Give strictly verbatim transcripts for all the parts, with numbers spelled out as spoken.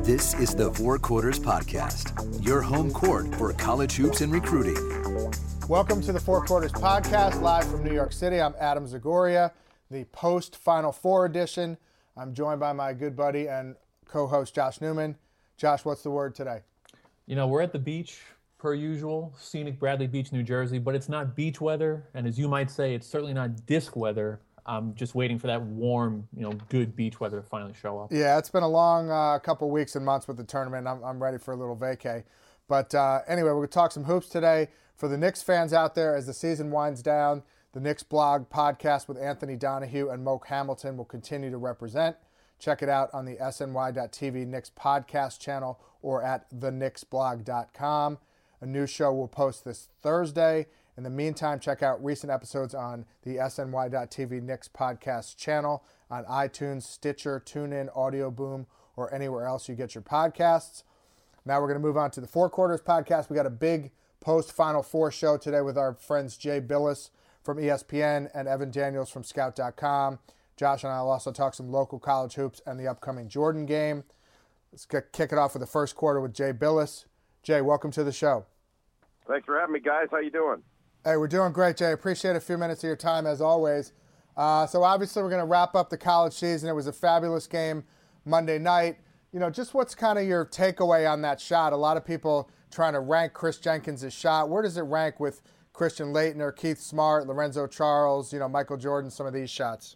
This is the Four Quarters Podcast, your home court for college hoops and recruiting. Welcome to the Four Quarters Podcast, live from New York City. I'm Adam Zagoria, the post-Final Four edition. I'm joined by my good buddy and co-host Josh Newman. Josh, what's the word today? You know, we're at the beach, per usual, scenic Bradley Beach, New Jersey, but it's not beach weather, and as you might say, it's certainly not disc weather. I'm just waiting for that warm, you know, good beach weather to finally show up. Yeah, it's been a long uh, couple weeks and months with the tournament. I'm, I'm ready for a little vacay. But uh, anyway, we're going to talk some hoops today. For the Knicks fans out there, as the season winds down, the Knicks blog podcast with Anthony Donahue and Moke Hamilton will continue to represent. Check it out on the S N Y dot T V Knicks podcast channel or at the knicks blog dot com. A new show will post this Thursday. In the meantime, check out recent episodes on the S N Y dot T V Knicks podcast channel on iTunes, Stitcher, TuneIn, Audio Boom, or anywhere else you get your podcasts. Now we're going to move on to the Four Quarters Podcast. We got a big post-Final Four show today with our friends Jay Bilas from E S P N and Evan Daniels from Scout dot com. Josh and I will also talk some local college hoops and the upcoming Jordan game. Let's get, kick it off with the first quarter with Jay Bilas. Jay, welcome to the show. Thanks for having me, guys. How you doing? Hey, we're doing great, Jay. Appreciate a few minutes of your time, as always. Uh, so obviously we're going to wrap up the college season. It was a fabulous game Monday night. You know, just what's kind of your takeaway on that shot? A lot of people trying to rank Kris Jenkins' shot. Where does it rank with Christian Laettner, Keith Smart, Lorenzo Charles, you know, Michael Jordan, some of these shots?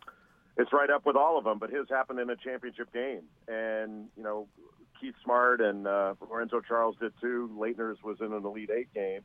It's right up with all of them, but his happened in a championship game. And, you know, Keith Smart and uh, Lorenzo Charles did too. Laettner's was in an Elite Eight game.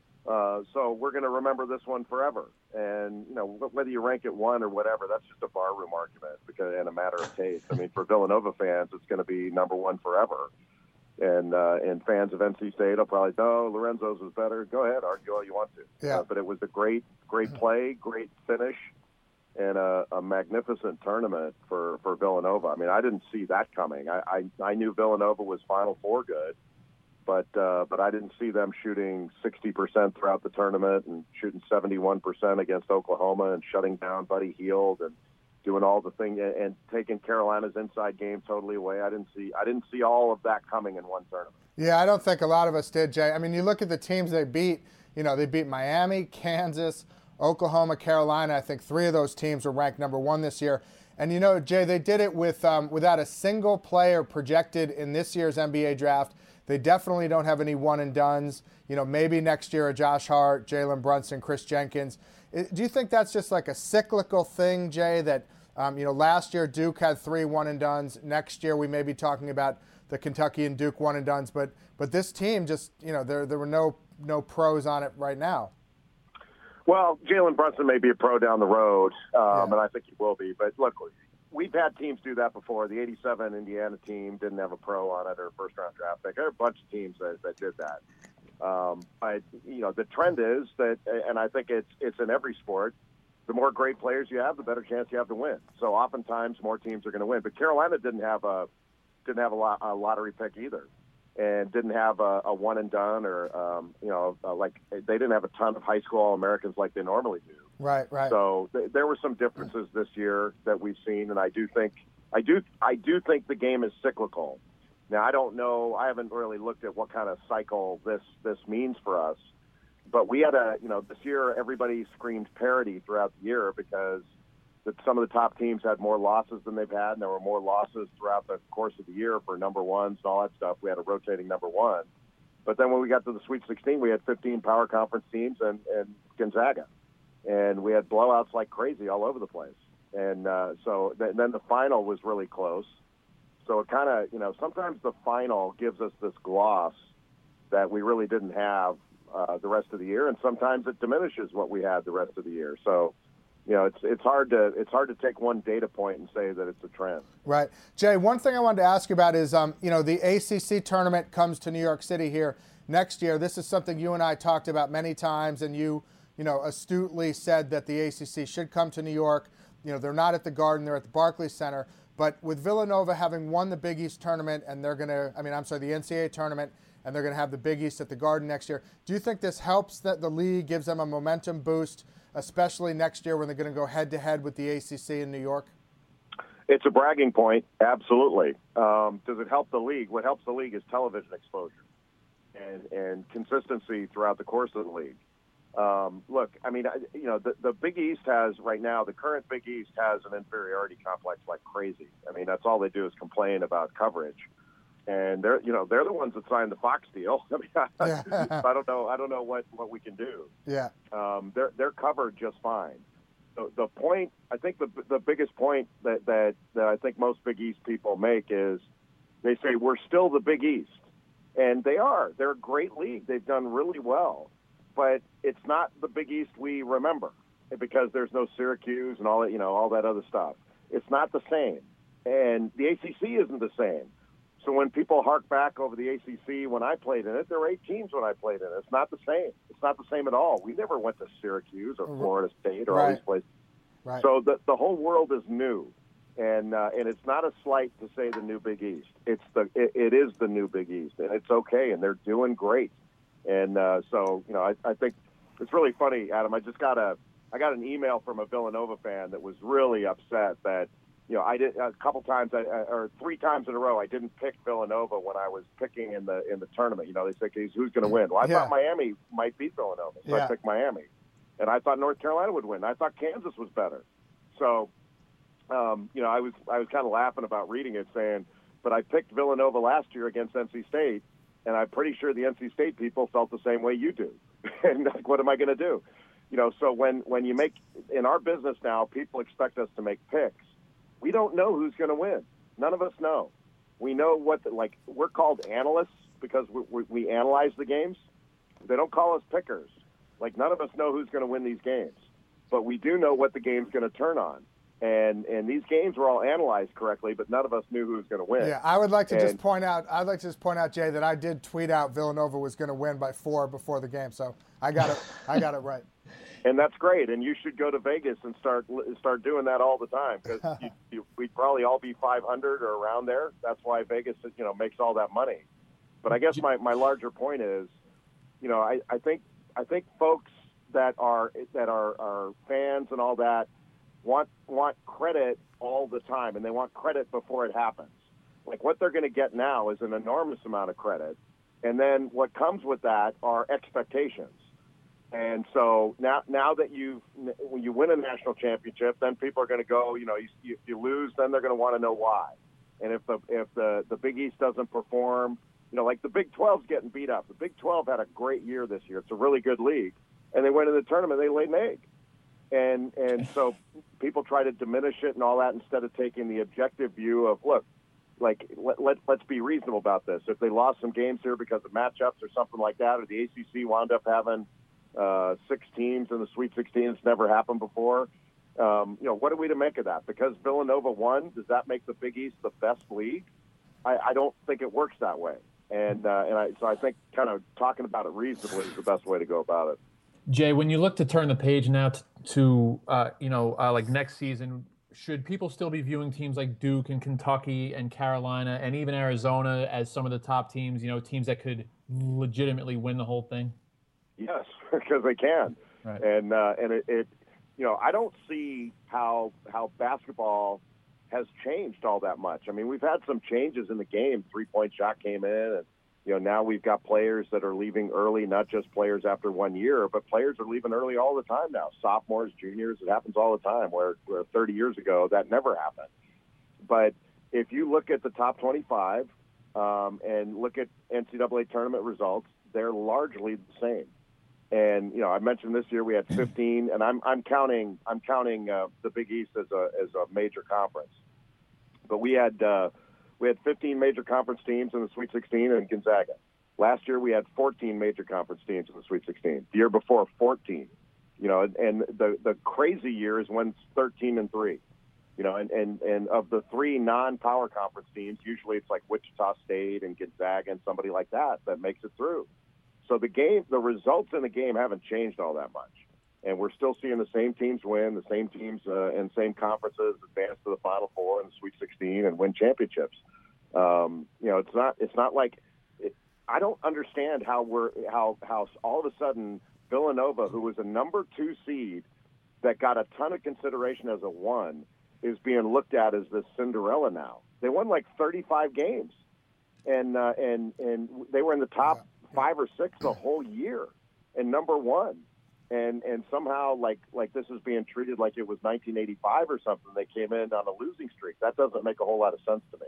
Uh, so we're going to remember this one forever. And, you know, whether you rank it one or whatever, that's just a barroom argument because, and a matter of taste. I mean, for Villanova fans, it's going to be number one forever. And uh, and fans of N C State will probably, no, Lorenzo's was better. Go ahead, argue all you want to. Yeah. Uh, but it was a great, great play, great finish, and a, a magnificent tournament for, for Villanova. I mean, I didn't see that coming. I, I, I knew Villanova was Final Four good. But uh, but I didn't see them shooting sixty percent throughout the tournament and shooting seventy-one percent against Oklahoma and shutting down Buddy Hield and doing all the thing and, and taking Carolina's inside game totally away. I didn't see I didn't see all of that coming in one tournament. Yeah, I don't think a lot of us did, Jay. I mean, you look at the teams they beat. You know, they beat Miami, Kansas, Oklahoma, Carolina. I think three of those teams were ranked number one this year. And, you know, Jay, they did it with um, without a single player projected in this year's N B A draft. They definitely don't have any one-and-dones. You know, maybe next year a Josh Hart, Jalen Brunson, Kris Jenkins. Do you think that's just like a cyclical thing, Jay, that, um, you know, last year Duke had three one-and-dones. Next year we may be talking about the Kentucky and Duke one-and-dones. But but this team just, you know, there there were no no pros on it right now. Well, Jalen Brunson may be a pro down the road, um, yeah. and I think he will be. But look, we've had teams do that before. The eighty-seven Indiana team didn't have a pro on it or a first-round draft pick. There are a bunch of teams that, that did that. Um, I, you know, the trend is that, and I think it's it's in every sport, the more great players you have, the better chance you have to win. So oftentimes more teams are going to win. But Carolina didn't have a didn't have a, lot, a lottery pick either, and didn't have a, a one and done or um, you know uh, like they didn't have a ton of high school All-Americans like they normally do. Right, right. So th- there were some differences this year that we've seen, and I do think I do I do think the game is cyclical. Now I don't know. I haven't really looked at what kind of cycle this this means for us, but we had a you know this year everybody screamed parity throughout the year because that some of the top teams had more losses than they've had, and there were more losses throughout the course of the year for number ones and all that stuff. We had a rotating number one, but then when we got to the Sweet sixteen, we had fifteen power conference teams and, and Gonzaga. And we had blowouts like crazy all over the place. And uh, so th- then the final was really close. So it kind of, you know, sometimes the final gives us this gloss that we really didn't have uh, the rest of the year. And sometimes it diminishes what we had the rest of the year. So, you know, it's it's hard to it's hard to take one data point and say that it's a trend. Right. Jay, one thing I wanted to ask you about is, um, you know, the A C C tournament comes to New York City here next year. This is something you and I talked about many times, and you – you know, astutely said that the A C C should come to New York. You know, they're not at the Garden, they're at the Barclays Center. But with Villanova having won the Big East tournament, and they're going to, I mean, I'm sorry, the N C double A tournament, and they're going to have the Big East at the Garden next year, do you think this helps that the league, gives them a momentum boost, especially next year when they're going to go head-to-head with the A C C in New York? It's a bragging point, absolutely. Um, does it help the league? What helps the league is television exposure and, and consistency throughout the course of the league. Um, look, I mean, I, you know, the, the Big East has right now, the current Big East has an inferiority complex like crazy. I mean, that's all they do is complain about coverage. And they're, you know, they're the ones that signed the Fox deal. I mean, I, yeah. I don't know, I don't know what, what we can do. Yeah. Um, they're they're covered just fine. So the point, I think the the biggest point that, that that I think most Big East people make is they say we're still the Big East, and they are. They're a great league. They've done really well, but it's not the Big East we remember because there's no Syracuse and all that, you know, all that other stuff. It's not the same, and the A C C isn't the same. So when people hark back over the A C C when I played in it, there were eight teams when I played in it. It's not the same. It's not the same at all. We never went to Syracuse or Florida State or right. all these places. Right. So the the whole world is new, and uh, and it's not a slight to say the new Big East. It's the it, it is the new Big East, and it's okay, and they're doing great. And uh, so you know, I, I think it's really funny, Adam. I just got a I got an email from a Villanova fan that was really upset that. You know, I did a couple times, I, or three times in a row, I didn't pick Villanova when I was picking in the in the tournament. You know, they said, who's going to win? Well, I yeah. thought Miami might beat Villanova, so yeah. I picked Miami. And I thought North Carolina would win. I thought Kansas was better. So, um, you know, I was I was kind of laughing about reading it, saying, but I picked Villanova last year against N C State, and I'm pretty sure the N C State people felt the same way you do. And like, what am I going to do? You know, so when when you make in our business now, people expect us to make picks. We don't know who's going to win. None of us know. We know what, the, like, we're called analysts because we, we, we analyze the games. They don't call us pickers. Like, none of us know who's going to win these games. But we do know what the game's going to turn on. And and these games were all analyzed correctly, but none of us knew who was going to win. Yeah, I would like to and, just point out, I'd like to just point out, Jay, that I did tweet out Villanova was going to win by four before the game. So I got it, I got it right. And that's great, and you should go to Vegas and start start doing that all the time because you, you, we'd probably all be five hundred or around there. That's why Vegas, you know, makes all that money. But I guess my, my larger point is, you know, I, I think I think folks that are that are, are fans and all that want want credit all the time, and they want credit before it happens. Like what they're going to get now is an enormous amount of credit, and then what comes with that are expectations. And so now, now that you when you win a national championship, then people are going to go. You know, you, you, you lose, then they're going to want to know why. And if the if the the Big East doesn't perform, you know, like the Big twelve's getting beat up. The Big twelve had a great year this year. It's a really good league, and they went in the tournament. They laid an egg, and and so people try to diminish it and all that instead of taking the objective view of look. Like let, let let's be reasonable about this. If they lost some games here because of matchups or something like that, or the A C C wound up having Uh, six teams in the Sweet sixteen. It's never happened before. Um, you know, what are we to make of that? Because Villanova won, does that make the Big East the best league? I, I don't think it works that way. And uh, and I, so I think kind of talking about it reasonably is the best way to go about it. Jay, when you look to turn the page now to, to uh, you know, uh, like next season, should people still be viewing teams like Duke and Kentucky and Carolina and even Arizona as some of the top teams, you know, teams that could legitimately win the whole thing? Yes, because they can, right. and uh, and it, it, you know, I don't see how how basketball has changed all that much. I mean, we've had some changes in the game. Three point shot came in, and you know now we've got players that are leaving early, not just players after one year, but players are leaving early all the time now. Sophomores, juniors, it happens all the time. Where, where thirty years ago that never happened. But if you look at the top twenty-five um, and look at N C double A tournament results, they're largely the same. And you know, I mentioned this year we had fifteen, and I'm I'm counting I'm counting uh, the Big East as a as a major conference. But we had uh, we had fifteen major conference teams in the Sweet sixteen and Gonzaga. Last year we had fourteen major conference teams in the Sweet sixteen. The year before, fourteen. You know, and, and the the crazy year is when it's thirteen and three. You know, and, and, and of the three non-power conference teams, usually it's like Wichita State and Gonzaga and somebody like that that makes it through. So the game, the results in the game haven't changed all that much, and we're still seeing the same teams win, the same teams uh, in same conferences advance to the Final Four and the Sweet sixteen and win championships. Um, you know, it's not it's not like it, I don't understand how we're how how all of a sudden Villanova, who was a number two seed that got a ton of consideration as a one, is being looked at as this Cinderella now. They won like thirty-five games, and uh, and and they were in the top yeah. five or six the whole year, and number one. And and somehow like like this is being treated like it was nineteen eighty-five or something. They came in on a losing streak. That doesn't make a whole lot of sense to me.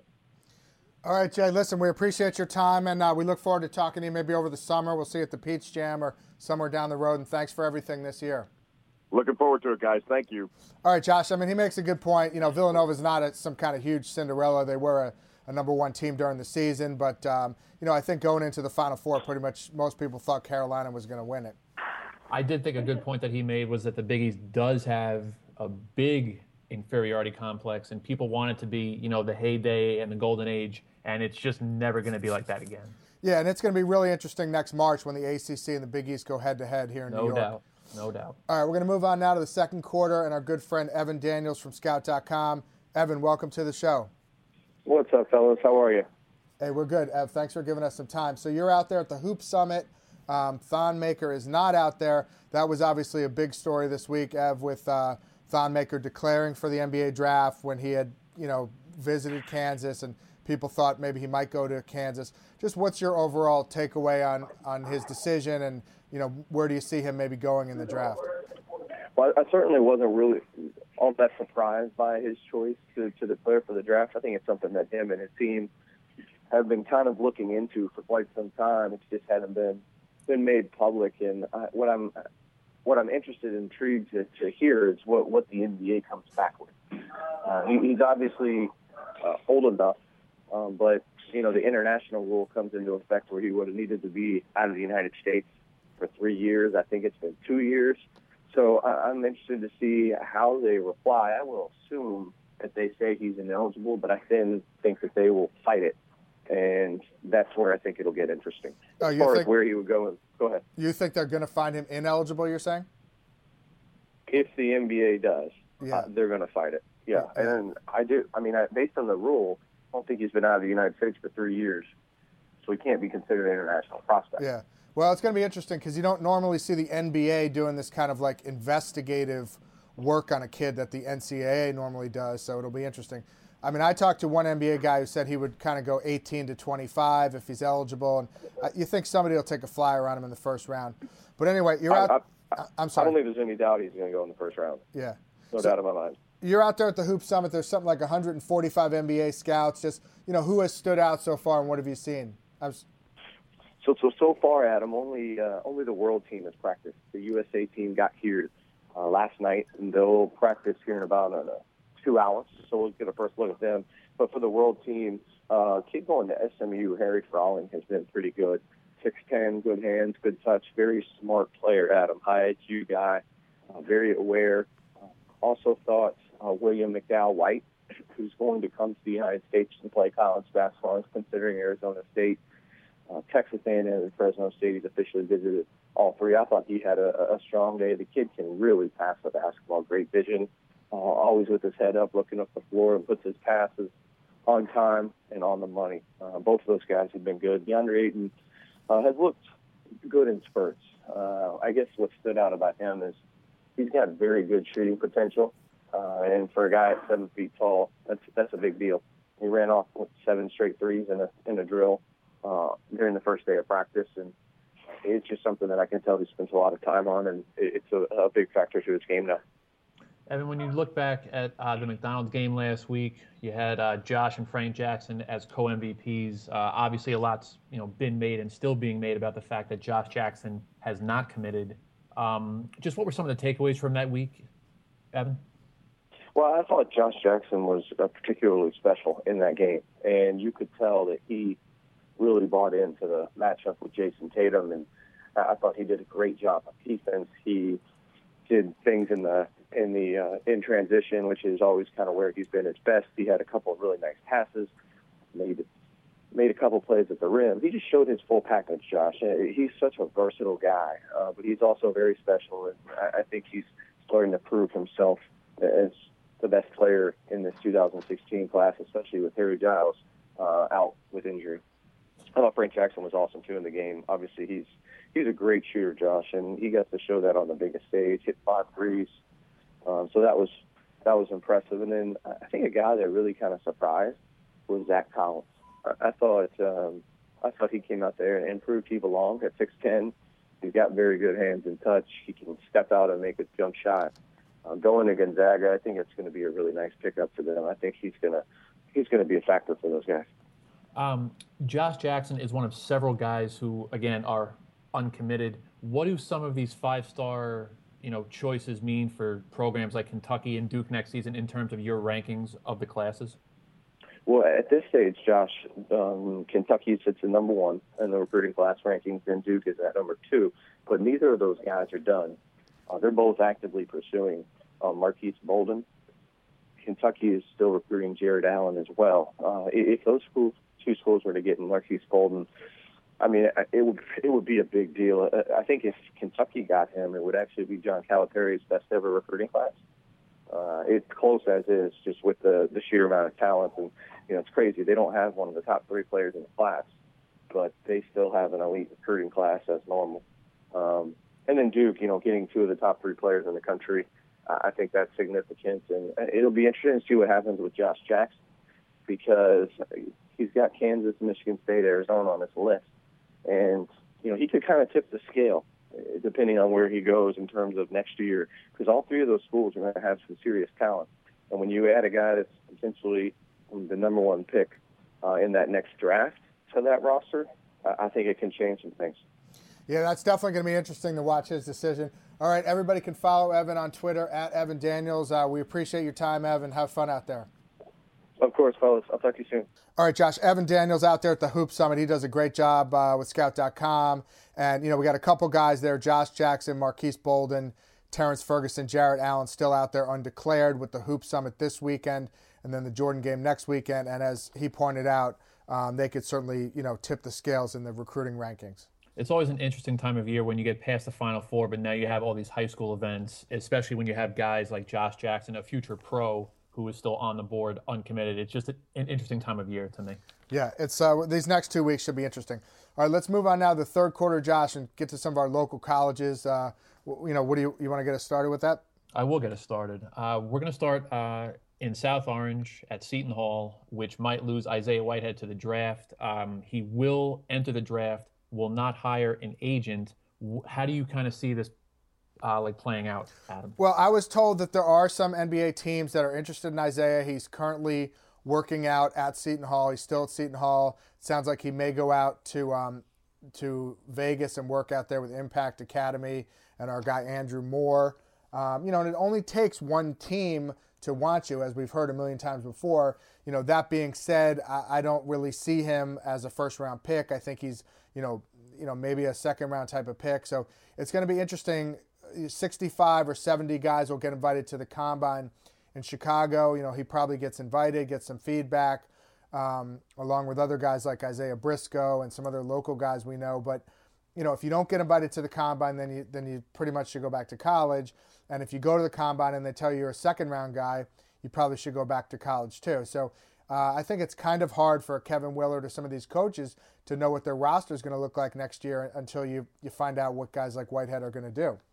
All right, Jay, listen, we appreciate your time, and uh, we look forward to talking to you maybe over the summer. We'll see you at the Peach Jam or somewhere down the road, and thanks for everything this year. Looking forward to it, guys. Thank you. All right, Josh, I mean, he makes a good point. You know, Villanova's not a, some kind of huge Cinderella. They were a, a number one team during the season, but, um, you know, I think going into the Final Four, pretty much most people thought Carolina was going to win it. I did think a good point that he made was that the Big East does have a big inferiority complex, and people want it to be, you know, the heyday and the golden age, and it's just never going to be like that again. Yeah, and it's going to be really interesting next March when the A C C and the Big East go head-to-head here in no New York. No doubt, no doubt. All right, we're going to move on now to the second quarter, and our good friend Evan Daniels from Scout dot com. Evan, welcome to the show. What's up, fellas? How are you? Hey, we're good, Ev. Thanks for giving us some time. So you're out there at the Hoop Summit. Um, Thon Maker is not out there. That was obviously a big story this week, Ev, with uh, Thon Maker declaring for the N B A draft when he had, you know, visited Kansas, and people thought maybe he might go to Kansas. Just what's your overall takeaway on, on his decision, and, you know, where do you see him maybe going in the draft? Well, I certainly wasn't really all that surprised by his choice to, to declare for the draft. I think it's something that him and his team have been kind of looking into for quite some time. It just hadn't been been made public, and I, what I'm what I'm interested and intrigued to, to hear is what, what the N B A comes back with. Uh, he, he's obviously uh, old enough, um, but you know the international rule comes into effect where he would have needed to be out of the United States for three years. I think it's been two years. So I, I'm interested to see how they reply. I will assume that they say he's ineligible, but I then think that they will fight it. And that's where I think it'll get interesting. Oh, as you far think, as where he would go, go ahead. You think they're going to find him ineligible, you're saying? If the N B A does, yeah. uh, they're going to fight it. Yeah, yeah. And I do. I mean, I, based on the rule, I don't think he's been out of the United States for three years, so he can't be considered an international prospect. Yeah. Well, it's going to be interesting because you don't normally see the N B A doing this kind of like investigative work on a kid that the N C double A normally does, so it'll be interesting. I mean, I talked to one N B A guy who said he would kind of go eighteen to twenty-five if he's eligible, and uh, you think somebody will take a flyer on him in the first round. But anyway, you're I, out. I, I'm sorry. I don't think there's any doubt he's going to go in the first round. Yeah. No so, doubt in my mind. You're out there at the Hoop Summit. There's something like one hundred forty-five N B A scouts. Just, you know, who has stood out so far, and what have you seen? I'm, So so so far, Adam, only uh, only the World team has practiced. The U S A team got here uh, last night, and they'll practice here in about uh, two hours. So we'll get a first look at them. But for the World team, uh, kid going to S M U, Harry Frawling, has been pretty good. six ten, good hands, good touch, very smart player, Adam. High I Q guy, uh, very aware. Uh, also thought uh, William McDowell White, who's going to come to the United States and play college basketball, considering Arizona State. Uh, Texas A and M and Fresno State, he's officially visited all three. I thought he had a, a strong day. The kid can really pass the basketball, great vision, uh, always with his head up, looking up the floor, and puts his passes on time and on the money. Uh, both of those guys have been good. DeAndre Ayton uh, has looked good in spurts. Uh, I guess what stood out about him is he's got very good shooting potential, uh, and for a guy at seven feet tall, that's that's a big deal. He ran off with seven straight threes in a in a drill uh, during the first day of practice, and it's just something that I can tell he spends a lot of time on, and it's a, a big factor to his game now. Evan, when you look back at uh, the McDonald's game last week, you had uh, Josh and Frank Jackson as co-M V Ps. Uh, obviously, a lot's you know been made and still being made about the fact that Josh Jackson has not committed. Um, just what were some of the takeaways from that week, Evan? Well, I thought Josh Jackson was uh, particularly special in that game, and you could tell that he really bought into the matchup with Jason Tatum, and I thought he did a great job on defense. He did things in the in the uh, in transition, which is always kind of where he's been his best. He had a couple of really nice passes, made made a couple plays at the rim. He just showed his full package, Josh. He's such a versatile guy, uh, but he's also very special, and I, I think he's starting to prove himself as the best player in this two thousand sixteen class, especially with Harry Giles uh, out with injury. I thought Frank Jackson was awesome, too, in the game. Obviously, he's he's a great shooter, Josh, and he got to show that on the biggest stage, hit five threes. Um, so that was that was impressive. And then I think a guy that really kind of surprised was Zach Collins. I, I thought um, I thought he came out there and proved he belonged at six ten. He's got very good hands and touch. He can step out and make a jump shot. Uh, going to Gonzaga, I think it's going to be a really nice pickup for them. I think he's going to he's going to be a factor for those guys. Um, Josh Jackson is one of several guys who, again, are uncommitted. What do some of these five-star, you know, choices mean for programs like Kentucky and Duke next season in terms of your rankings of the classes? Well, at this stage, Josh, um, Kentucky sits at number one in the recruiting class rankings, and Duke is at number two. But neither of those guys are done. Uh, they're both actively pursuing uh, Marquise Bolden. Kentucky is still recruiting Jared Allen as well. Uh, if those schools, two schools were to get Marquise Bolden, I mean, it would it would be a big deal. I think if Kentucky got him, it would actually be John Calipari's best ever recruiting class. Uh, it's close as is, just with the, the sheer amount of talent. And, you know, it's crazy. They don't have one of the top three players in the class, but they still have an elite recruiting class as normal. Um, and then Duke, you know, getting two of the top three players in the country, uh, I think that's significant. And it'll be interesting to see what happens with Josh Jackson, because he's got Kansas, Michigan State, Arizona on his list. And, you know, he could kind of tip the scale depending on where he goes in terms of next year, because all three of those schools are going to have some serious talent. And when you add a guy that's potentially the number one pick uh, in that next draft to that roster, I think it can change some things. Yeah, that's definitely going to be interesting to watch his decision. All right, everybody can follow Evan on Twitter at Evan Daniels. Uh, we appreciate your time, Evan. Have fun out there. Of course, fellas. I'll talk to you soon. All right, Josh. Evan Daniels out there at the Hoop Summit. He does a great job uh, with Scout dot com. And, you know, we got a couple guys there, Josh Jackson, Marquise Bolden, Terrence Ferguson, Jared Allen, still out there undeclared with the Hoop Summit this weekend and then the Jordan game next weekend. And as he pointed out, um, they could certainly, you know, tip the scales in the recruiting rankings. It's always an interesting time of year when you get past the Final Four, but now you have all these high school events, especially when you have guys like Josh Jackson, a future pro, who is still on the board, uncommitted. It's just an interesting time of year to me. Yeah, it's uh, these next two weeks should be interesting. All right, let's move on now to the third quarter, Josh, and get to some of our local colleges. Uh, you know, what do you you want to get us started with that? I will get us started. Uh, we're going to start uh, in South Orange at Seton Hall, which might lose Isaiah Whitehead to the draft. Um, he will enter the draft, will not hire an agent. How do you kind of see this Uh, like playing out, Adam? Well, I was told that there are some N B A teams that are interested in Isaiah. He's currently working out at Seton Hall. He's still at Seton Hall. It sounds like he may go out to um, to Vegas and work out there with Impact Academy and our guy Andrew Moore. Um, you know, and it only takes one team to want you, as we've heard a million times before. You know, that being said, I, I don't really see him as a first-round pick. I think he's, you know, you know, maybe a second-round type of pick. So it's going to be interesting. sixty-five or seventy guys will get invited to the Combine in Chicago. You know, he probably gets invited, gets some feedback, um, along with other guys like Isaiah Briscoe and some other local guys we know. But, you know, if you don't get invited to the Combine, then you then you pretty much should go back to college. And if you go to the Combine and they tell you you're a second-round guy, you probably should go back to college too. So uh, I think it's kind of hard for Kevin Willard or some of these coaches to know what their roster is going to look like next year until you, you find out what guys like Whitehead are going to do.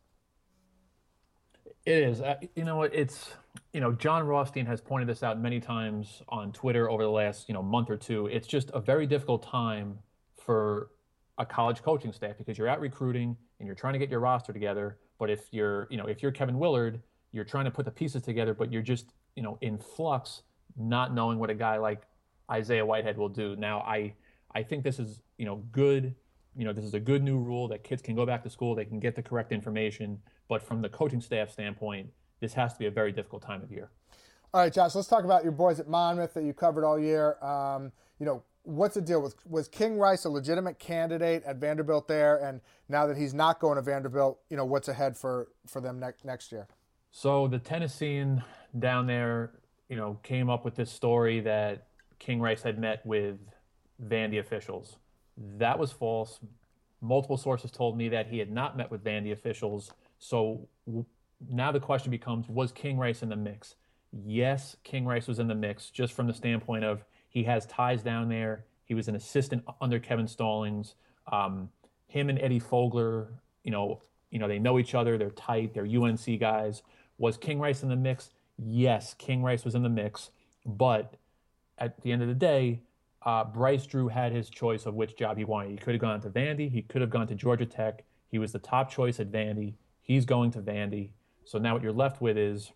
It is. Uh, you know what? It's, you know, John Rothstein has pointed this out many times on Twitter over the last, you know, month or two. It's just a very difficult time for a college coaching staff because you're out recruiting and you're trying to get your roster together. But if you're, you know, if you're Kevin Willard, you're trying to put the pieces together, but you're just, you know, in flux, not knowing what a guy like Isaiah Whitehead will do. Now, I, I think this is, you know, good. You know, this is a good new rule that kids can go back to school. They can get the correct information. But from the coaching staff standpoint, this has to be a very difficult time of year. All right, Josh, let's talk about your boys at Monmouth that you covered all year. Um, you know, what's the deal? with Was King Rice a legitimate candidate at Vanderbilt there? And now that he's not going to Vanderbilt, you know, what's ahead for, for them ne- next year? So the Tennessean down there, you know, came up with this story that King Rice had met with Vandy officials. That was false. Multiple sources told me that he had not met with Vandy officials. So w- now the question becomes, was King Rice in the mix? Yes, King Rice was in the mix, just from the standpoint of he has ties down there. He was an assistant under Kevin Stallings. Um, him and Eddie Fogler, you know, you know, they know each other. They're tight. They're U N C guys. Was King Rice in the mix? yes, King Rice was in the mix, but at the end of the day, uh, Bryce Drew had his choice of which job he wanted. He could have gone to Vandy. He could have gone to Georgia Tech. He was the top choice at Vandy. He's going to Vandy. So now what you're left with is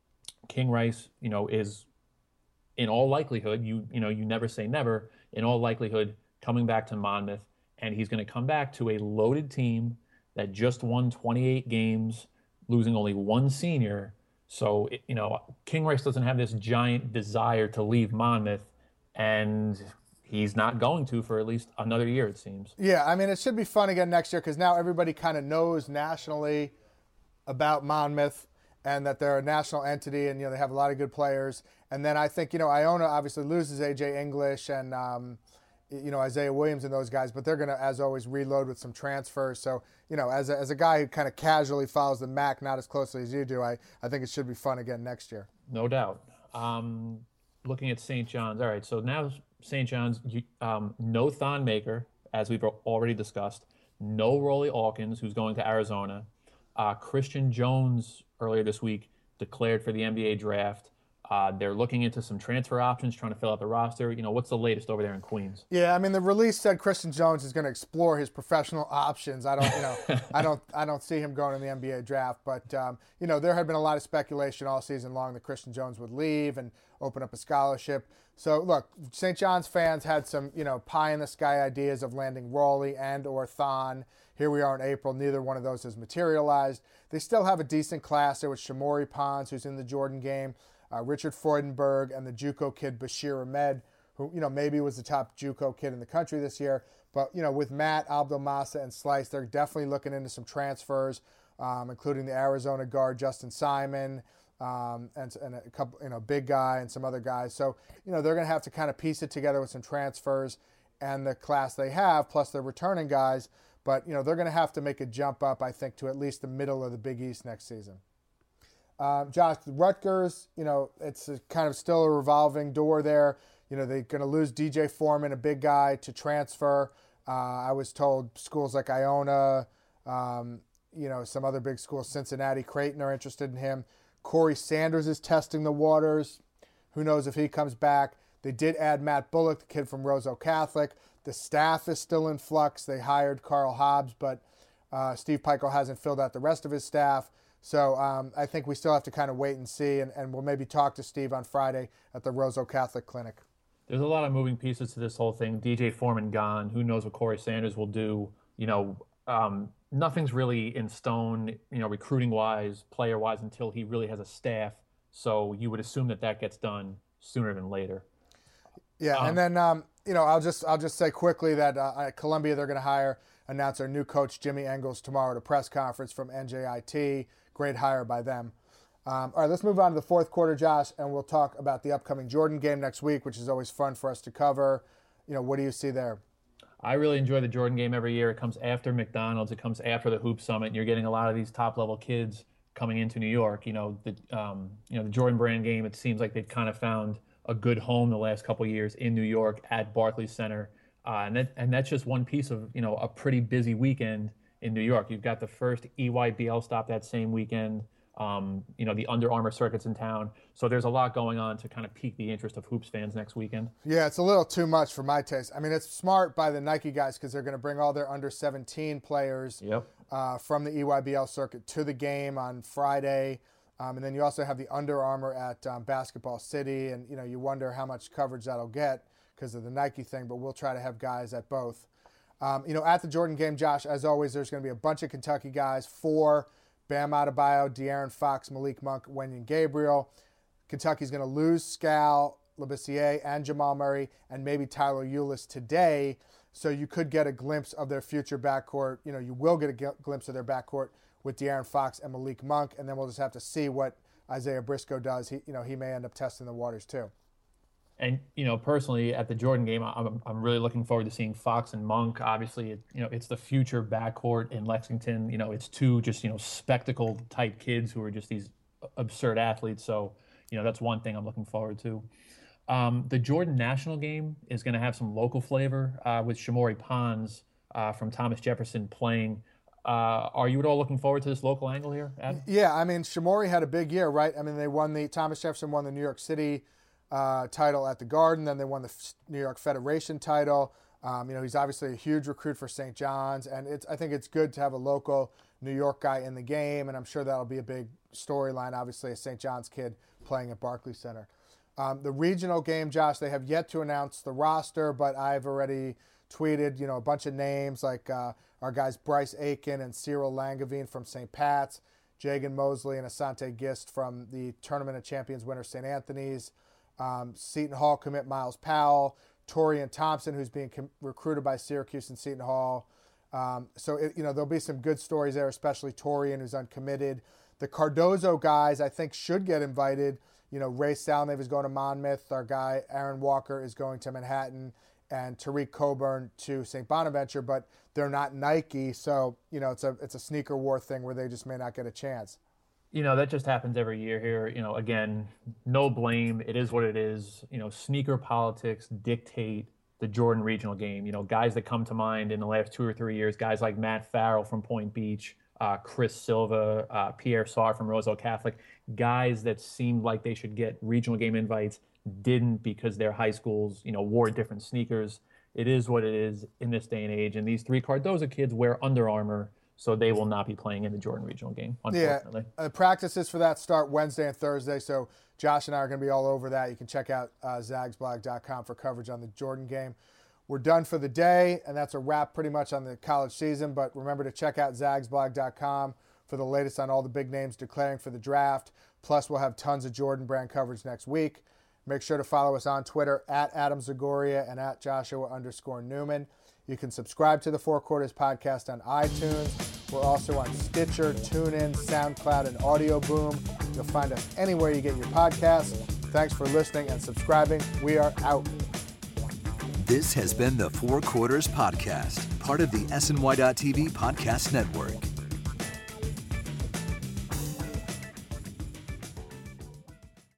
King Rice, you know, is in all likelihood, you you know, you never say never, in all likelihood, coming back to Monmouth, and he's going to come back to a loaded team that just won twenty-eight games, losing only one senior. So, you know, King Rice doesn't have this giant desire to leave Monmouth, and he's not going to for at least another year, it seems. Yeah, I mean, it should be fun again next year because now everybody kind of knows nationally about Monmouth and that they're a national entity and, you know, they have a lot of good players. And then I think, you know, Iona obviously loses A J English and, um, you know, Isaiah Williams and those guys, but they're going to, as always, reload with some transfers. So, you know, as a, as a guy who kind of casually follows the M A C, not as closely as you do, I, I think it should be fun again next year. No doubt. Um, looking at Saint John's. All right, so now Saint John's, um, no Thon Maker, as we've already discussed. No Rolly Alkins, who's going to Arizona. Uh, Christian Jones, earlier this week, declared for the N B A draft. Uh, they're looking into some transfer options, trying to fill out the roster. You know, what's the latest over there in Queens? Yeah, I mean, the release said Christian Jones is going to explore his professional options. I don't, you know, I don't, I don't see him going in the N B A draft. But um, you know, there had been a lot of speculation all season long that Christian Jones would leave and open up a scholarship. So look, Saint John's fans had some, you know, pie in the sky ideas of landing Raleigh and or Thon. Here we are in April. Neither one of those has materialized. They still have a decent class there with Shamori Pons, who's in the Jordan game. Uh, Richard Freudenberg and the JUCO kid Bashir Ahmed, who, you know, maybe was the top JUCO kid in the country this year. But, you know, with Matt, Abdelmassa, and Slice, they're definitely looking into some transfers, um, including the Arizona guard Justin Simon um, and, and a couple, you know, big guy and some other guys. So, you know, they're going to have to kind of piece it together with some transfers and the class they have, plus the returning guys. But, you know, they're going to have to make a jump up, I think, to at least the middle of the Big East next season. Uh, Josh, Rutgers, you know, it's a kind of still a revolving door there. You know, they're going to lose D J Foreman, a big guy, to transfer. Uh, I was told schools like Iona, um, you know, some other big schools, Cincinnati, Creighton, are interested in him. Corey Sanders is testing the waters. Who knows if he comes back. They did add Matt Bullock, the kid from Roseau Catholic. The staff is still in flux. They hired Carl Hobbs, but uh, Steve Pikiell hasn't filled out the rest of his staff. So um, I think we still have to kind of wait and see, and, and we'll maybe talk to Steve on Friday at the Roseau Catholic Clinic. There's a lot of moving pieces to this whole thing. D J Foreman gone. Who knows what Corey Sanders will do? You know, um, nothing's really in stone, you know, recruiting-wise, player-wise, until he really has a staff. So you would assume that that gets done sooner than later. Yeah, um, and then, um, you know, I'll just I'll just say quickly that uh, at Columbia they're going to hire, announce their new coach, Jimmy Engels, tomorrow at a press conference from N J I T. Great hire by them. Um, all right, let's move on to the fourth quarter, Josh, and we'll talk about the upcoming Jordan game next week, which is always fun for us to cover. You know, what do you see there? I really enjoy the Jordan game every year. It comes after McDonald's. It comes after the Hoop Summit. And you're getting a lot of these top-level kids coming into New York. You know, the um, you know the Jordan Brand game, it seems like they've kind of found a good home the last couple of years in New York at Barclays Center. Uh, and, that, and that's just one piece of, you know, a pretty busy weekend in New York. You've got the first E Y B L stop that same weekend. Um, you know, the Under Armour circuit's in town. So there's a lot going on to kind of pique the interest of Hoops fans next weekend. Yeah, it's a little too much for my taste. I mean, it's smart by the Nike guys because they're going to bring all their under seventeen players yep. uh, from the E Y B L circuit to the game on Friday. Um, and then you also have the Under Armour at um, Basketball City. And, you know, you wonder how much coverage that'll get because of the Nike thing, but we'll try to have guys at both. Um, you know, at the Jordan game, Josh, as always, there's going to be a bunch of Kentucky guys. Four, Bam Adebayo, De'Aaron Fox, Malik Monk, Wenyen Gabriel. Kentucky's going to lose Scal, Labissiere, and Jamal Murray, and maybe Tyler Ulis today. So you could get a glimpse of their future backcourt. You know, you will get a g- glimpse of their backcourt with De'Aaron Fox and Malik Monk, and then we'll just have to see what Isaiah Briscoe does. He, you know, he may end up testing the waters too. And, you know, personally, at the Jordan game, I'm, I'm really looking forward to seeing Fox and Monk. Obviously, it, you know, it's the future backcourt in Lexington. You know, it's two just, you know, spectacle-type kids who are just these absurd athletes. So, you know, that's one thing I'm looking forward to. Um, the Jordan National game is going to have some local flavor uh, with Shamori Pons uh, from Thomas Jefferson playing Uh, are you at all looking forward to this local angle here, Adam? Yeah, I mean, Shamori had a big year, right? I mean, they won the, Thomas Jefferson won the New York City uh, title at the Garden, then they won the New York Federation title. Um, you know, he's obviously a huge recruit for Saint John's, and it's I think it's good to have a local New York guy in the game, and I'm sure that'll be a big storyline, obviously, a Saint John's kid playing at Barclays Center. Um, the regional game, Josh, they have yet to announce the roster, but I've already tweeted, you know, a bunch of names like uh, our guys Bryce Aiken and Cyril Langevin from Saint Pat's, Jagan Mosley and Asante Gist from the Tournament of Champions winner Saint Anthony's, um, Seton Hall commit Miles Powell, Torian Thompson, who's being com- recruited by Syracuse and Seton Hall. Um, so, it, you know, there'll be some good stories there, especially Torian, who's uncommitted. The Cardozo guys, I think, should get invited. You know, Ray Salnave is going to Monmouth. Our guy, Aaron Walker, is going to Manhattan. And Tariq Coburn to Saint Bonaventure, but they're not Nike. So, you know, it's a it's a sneaker war thing where they just may not get a chance. You know, that just happens every year here. You know, again, no blame. It is what it is. You know, sneaker politics dictate the Jordan regional game. You know, guys that come to mind in the last two or three years, guys like Matt Farrell from Point Beach, uh, Chris Silva, uh, Pierre Sarr from Roseville Catholic, guys that seemed like they should get regional game invites, didn't because their high schools, you know, wore different sneakers. It is what it is in this day and age. And these three Cardozo kids wear Under Armour, so they will not be playing in the Jordan regional game, unfortunately. Yeah, uh, practices for that start Wednesday and Thursday, so Josh and I are going to be all over that. You can check out uh, zags blog dot com for coverage on the Jordan game. We're done for the day, and that's a wrap pretty much on the college season, but remember to check out zags blog dot com for the latest on all the big names declaring for the draft. Plus, we'll have tons of Jordan brand coverage next week. Make sure to follow us on Twitter at Adam Zagoria and at Joshua underscore Newman. You can subscribe to the Four Quarters podcast on iTunes. We're also on Stitcher, TuneIn, SoundCloud, and Audio Boom. You'll find us anywhere you get your podcasts. Thanks for listening and subscribing. We are out. This has been the Four Quarters Podcast, part of the S N Y dot T V podcast network.